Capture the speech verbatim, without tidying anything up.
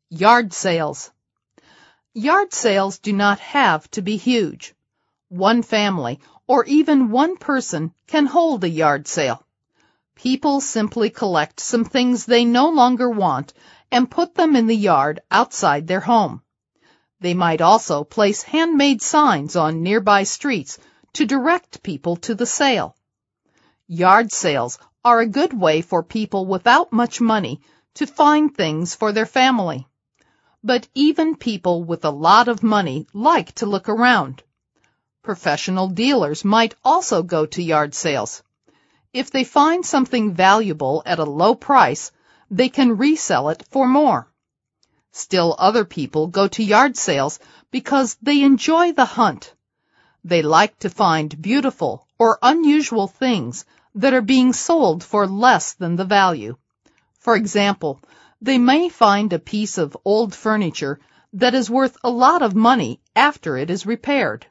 Yard sales. Yard sales do not have to be huge. One family or even one person can hold a yard sale. People simply collect some things they no longer want and put them in the yard outside their home. They might also place handmade signs on nearby streets to direct people to the sale. Yard sales are a good way for people without much money to find things for their family. But even people with a lot of money like to look around. Professional dealers might also go to yard sales. If they find something valuable at a low price, they can resell it for more. Still other people go to yard sales because they enjoy the hunt. They like to find beautiful or unusual things that are being sold for less than the value. For example, they may find a piece of old furniture that is worth a lot of money after it is repaired.